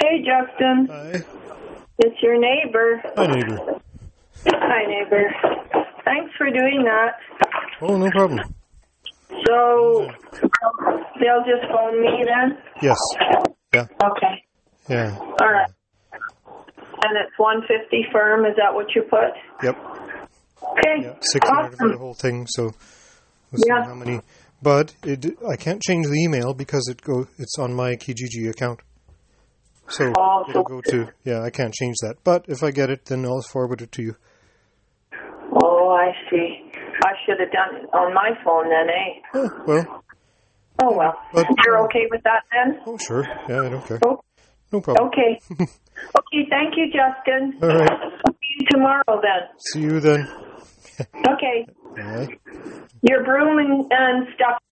Hey, Justin. Hi. It's your neighbor. Hi, neighbor. Hi, neighbor. Thanks for doing that. Oh, no problem. So, they'll just phone me then? Yes. Yeah. Okay. Yeah. All right. And it's 150 firm, is that what you put? Yep. Okay. Yeah. 600 Awesome. for the whole thing, so we'll see how many. But I can't change the email because it's on my Kijiji account. So it'll go to, I can't change that. But if I get it, then I'll forward it to you. Oh, I see. I should have done it on my phone then, eh? Oh, well. Oh, well. But, you're okay with that then? Oh, sure. Yeah, I don't care. Oh. No problem. Okay. Okay, thank you, Justin. All right. See you tomorrow then. See you then. Okay. Bye. Your broom and stuff